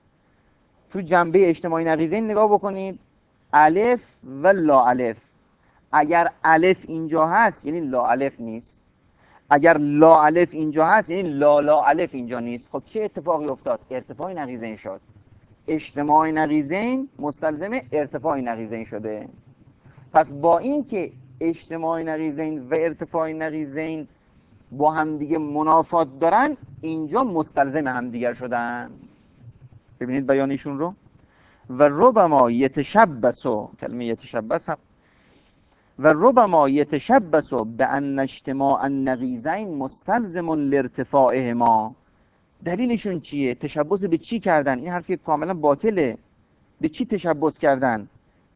تو جنبه اجتماعی نقیضین نگاه بکنید، الف و لا الف. اگر الف اینجا هست یعنی لا الف نیست. اگر لا الف اینجا هست یعنی لا الف اینجا نیست. خب چه اتفاقی افتاد؟ ارتفاع نقیضین شد. اجتماع نقیضین مستلزم ارتفاع نقیضین شده. پس با این که اجتماع نقیضین و ارتفاع نقیضین با همدیگه منافات دارن، اینجا مستلزم همدیگر شدن. ببینید بیانشون رو. و ربما یتشبسو، کلمه یتشبس هم، و ربما یتشبسو بان اجتماع النقیضین مستلزم لارتفاعهما. دلیلشون چیه؟ تشبس به چی کردن؟ این حرفی کاملا باطله. به چی تشبس کردن؟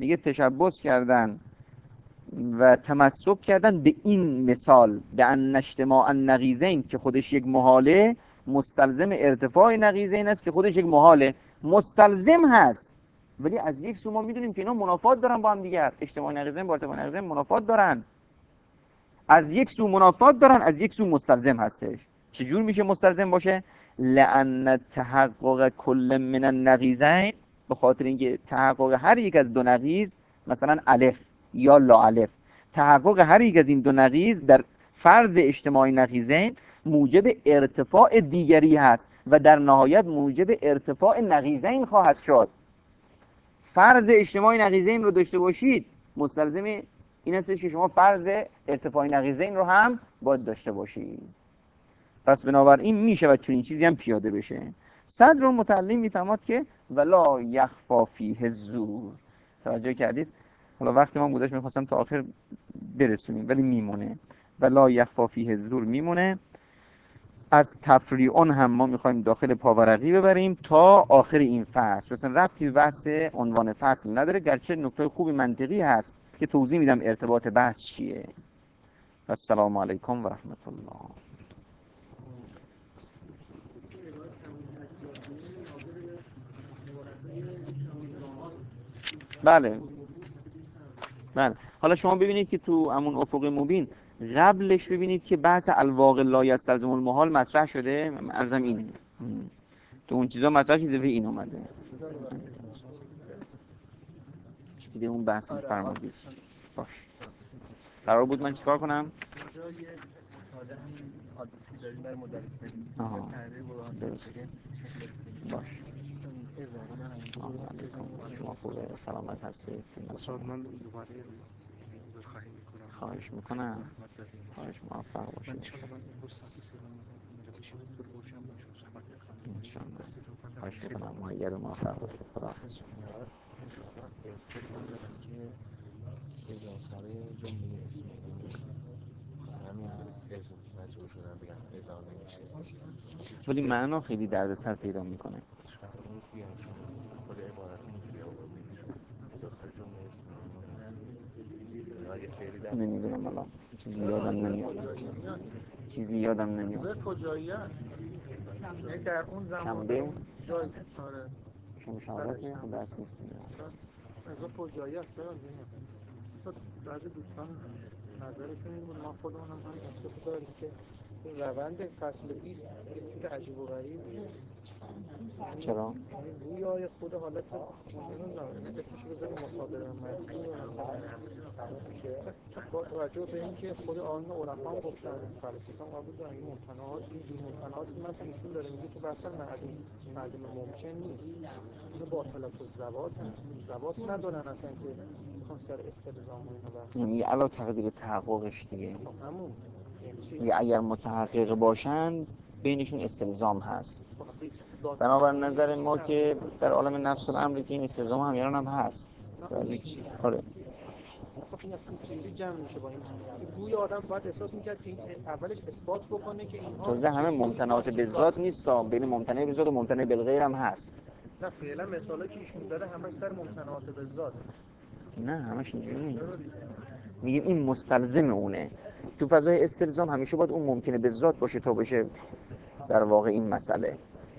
میگه تشبث کردن و تمسک کردن به این مثال، به ان اجتماع النقیضین که خودش یک محاله، مستلزم ارتفاع نقیضین است که خودش یک محاله، مستلزم هست. ولی از یک سو ما میدونیم که اینا منافات دارن با هم دیگر، اجتماع نقیضین با ارتفاع نقیضین منافات دارن، از یک سو منافات دارن، از یک سو مستلزم هستش. چجور میشه مستلزم باشه؟ لأن تحقق کل من النقیضین، به خاطر اینکه تحقق هر یک از دو نقیض، مثلا الف یا لا الف، تحقق هر یک از این دو نقیض در فرض اجتماعی نقیضین موجب ارتفاع دیگری هست و در نهایت موجب ارتفاع نقیضین خواهد شد. فرض اجتماعی نقیضین رو داشته باشید، مستلزم این هستش که شما فرض ارتفاع نقیضین رو هم باید داشته باشید. پس بنابراین میشه و چنین چیزی هم پیاده بشه. صدر المتعلم میفهمد که ولا یخفا فیه الزور. توجه کردید؟ حالا وقتی ما بودش میخواستم تا آخر برسونیم ولی میمونه. ولا یخفا فیه الزور میمونه. از تفریعون هم ما میخوایم داخل پاورقی ببریم تا آخر این فصل. اصلا ربطی به بحث عنوان فصل نداره، گرچه نکته خوبی منطقی هست که توضیح میدم ارتباط بحث چیه. السلام علیکم و رحمت الله. بله بله. حالا شما ببینید که تو همون افق مبین قبلش ببینید که بحث الواقع لا یستلزم المحال مطرح شده. عرضم اینه تو اون چیزا مطرح شده و این اومده. دیگه اون بحثی فرمودید. باش. قرار بود من چیکار کنم؟ آها. درست. باش. شما خوبه سلامت هستید؟ من دوباره خواهی میکنم. خواهش میکنم. خواهش موفق باشید. انشاءالله. خواهش میکنم. مهید و موفق باشید. خداحافظ. ولی معنا خیلی دردسر پیدا میکنه. نمیدونم الان چیزی یادم نمیاد. کجایی است؟ در اون زمان شنبه جای آره شهادت نه خود درس نیستیم. از کجایی است؟ چون بعضی دوستان نظرشون این بود، ما خودمون هم احساس داریم که روند فصل 20 یه عجیب و غریب. چرا؟ روی خود حالت نمیدونم اسمش رو بذاریم مصادره مدنی یا مثلا که با توجه به اینکه خود آن علما هم گفتن فلسفه هم قبول دارن این ممتنعاتی مثلا ایشون داره میگه که اصلا معدوم ممکن نیست، اینو باطلات الزوات ندارن اصلا که میخوان سر استلزام و اینو یعنی علا تقدیر تحققش دیگه. همون یعنی اگر متحقق باشن بینشون استلزام هست. بنابر نظر ما که در عالم نفس الامر که این استلزام همیان هم هست. آره. این اصلا جمع میشه با این گوی آدم باید احساس میکرد که این اولش اثبات بکنه که اینها تازه همه ممتنعات به ذات نیست، بین ممتنع به ذات و ممتنع بالغیر هم هست. نه فعلا مثالی که ایشون داره همش سر ممتنعات به ذات. نه همش اینجوری نیست. میگیم این مستلزم اونه. تو فضای استلزام همیشه باید اون ممکنه به ذات باشه تا بشه در واقع این مسئله.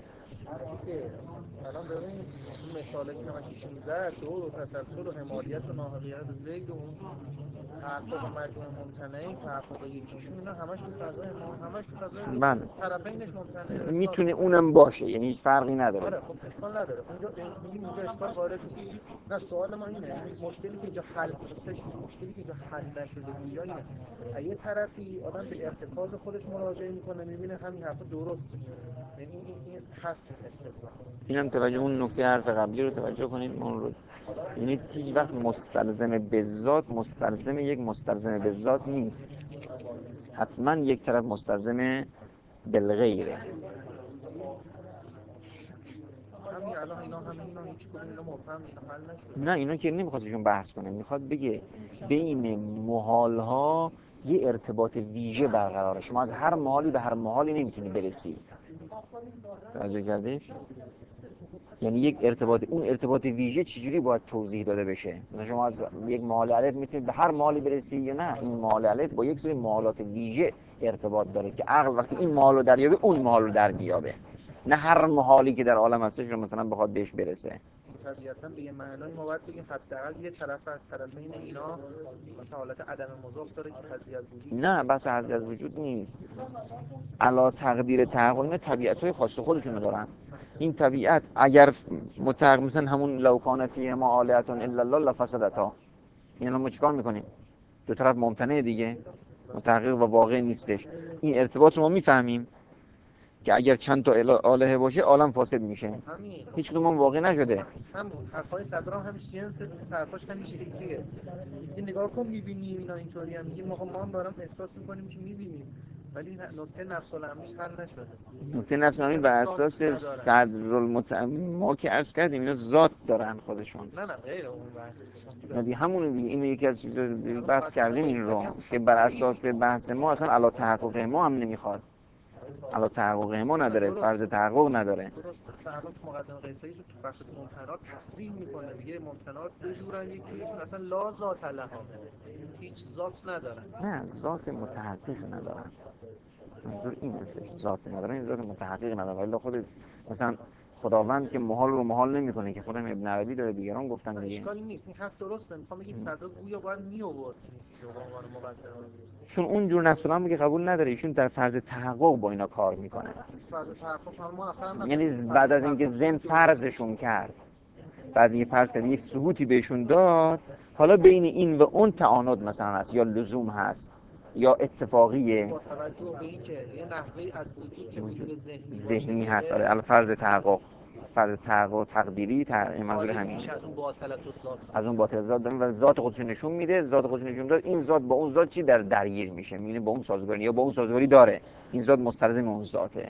الان ببین اون مثالی که همش ایشون زد دور و تسلسل و حمالیت و ناحقیت زید و اون تحقق مجموع ممتنعی تحقق یکیشون اینا همش تو فضای ما همش تو فضای طرفینش ممتنعه میتونه اونم باشه، یعنی هیچ فرقی نداره. آره خب اشکال نداره اونجا میگیم اونجا اشکال وارد نیست. نه سوال ما اینه مشکلی که اینجا حل نشده اینجا اینه یه طرفی آدم به ارتکاز خودش مراجعه میکنه میبینه همین حرف درسته، یعنی این هست استدلال. اینم توجه اون نکته حرف قبلی رو توجه کنید اون رو، یعنی هیچ وقت مستلزم به ذات مستلزم یک مستلزم به ذات نیست، حتما یک طرف مستلزم بالغیره. نه اینا که نمیخواد ایشون بحث کنه، میخواد بگه بین محال ها یه ارتباط ویژه برقراره، شما از هر محالی به هر محالی نمیتونی برسی. توجه کردید؟ یعنی یک ارتباط، اون ارتباط ویژه چجوری باید توضیح داده بشه؟ مثلا شما از یک مال الف میتونید به هر مالی برسی یا نه؟ این مال الف با یک سری مالات ویژه ارتباط داره که عقل وقتی این مال رو دریابه اون مال رو در بیابه، نه هر محالی که در عالم هستش رو مثلا بخواد بهش برسه. طبیعتاً به یه معنای ما باید بگیم حداقل یه طرف از طرفین اینا مثلا حالت عدم مضاف داره که حذی از وجود. نه بس حذی از وجود نیست. علا تقدیر تحقق اینا طبیعت‌های خاص خودشونو دارن. این طبیعت اگر متحقق مثلا همون لو کان فیهما آلهة الا الله لفسدتا، یعنی ما چیکار میکنیم؟ دو طرف ممتنع دیگه، متحقق و واقع نیستش. این ارتباط رو ما میفهمیم که اگر چند تا آلهه باشه عالم فاسد میشه، هیچ کدوم هم واقع نشده. همون حرفای صدرام همش جنس حرفاش همین شکلیه. این نگاه کن میبینیم اینا اینطوری هم میگیم ما هم دارم احساس میکنیم که میبینیم، ولی نکته نفس الامریش حل نشده. نکته نفس الامری بر اساس ما که عرض کردیم اینا ذات دارن خودشون. نه غیر اون بحث. همون دیگه، اینو یکی از چیزا بحث کردیم این رو که بر اساس بحث ما اصلا علا تحقق ما هم نمیخواد، علا تحقق ما نداره، فرض تحقق نداره. درست. تعلق مقدم قیسی رو تو بخش ممتنات تصریح میکنه، میگه ممتنات دو جورن، یکیشون اصلا لا ذات لها، هیچ ذات ندارن. نه ذات متحقق ندارن، منظور این هستش، ذات ندارن، این ذات متحقق ندارن. ولی خود مثلا خداوند که محال رو محال نمیکنه که، خودم ابن عربی داره، دیگران گفتن دیگه. اشکالی نیست، این حرف درسته. میخوام بگم صدر گویا باید میآورد به عنوان مقدمه، چون اون جور نفس الامر که قبول نداره، ایشون در فرض تحقق با اینا کار میکنه. فرض تحقق ما اصلا یعنی بعد از اینکه ذهن فرضشون کرد، بعد اینکه فرض کرد یک ثبوتی بهشون داد، حالا بین این و اون تعاند مثلا هست یا لزوم هست یا اتفاقیه، با توجه به اینکه یه نحوهی از وجود ذهنی هست. آره الان فرض تحقق، فرض تحقق تقدیری منظور همین از اون باطل ذات داریم و ذات خودش نشون میده، ذات خودش نشون داد، این ذات با اون ذات چی در درگیر میشه، میبینه با اون سازگاری یا با اون سازگاری داره، این ذات مستلزم اون ذاته.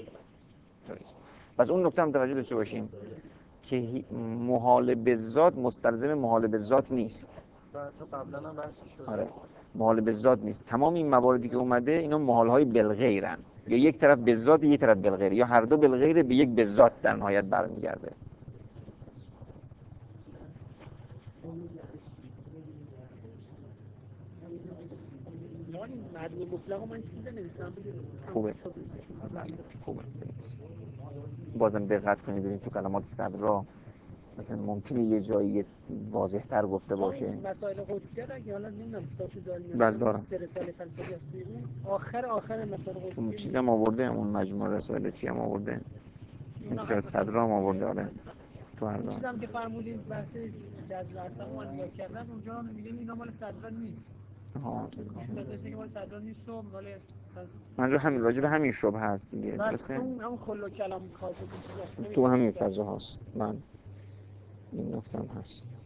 پس اون نکته هم توجه داشته باشیم که محال به ذات مستلزم محال به ذات نیست. قبلا هم بحث شده. آره محال به ذات نیست. تمام این مواردی که اومده اینا محال های بالغیرن، یا یک طرف به ذات یک طرف بالغیر، یا هر دو بالغیر به یک به ذات در نهایت برمیگرده. خوبه. بازم دقت کنید ببینید تو کلمات صدرا مثلا ممکنه یه جایی واضح تر گفته باشه. مسائل قدسیه اگه حالا نمیدونم کتابشو داریم. بله دارم. 3 رساله فلسفی است بیرون. آخر مسائل قدسیه. اون چیزی هم آورده، اون مجموعه رسائل چی هم آورده. این کتاب صدرا هم آورده. آره. تو هر دو. چیزام که فرمودید بحث جذب اصلا ما نگاه کردن اونجا میگن اینا مال صدرا نیست. که مال صدرا نیست و مال من رو همین راجع به همین شبهه هست دیگه. درسته؟ اون خلو کلام خاصه تو همین فضا هست. من این نکته هم هست.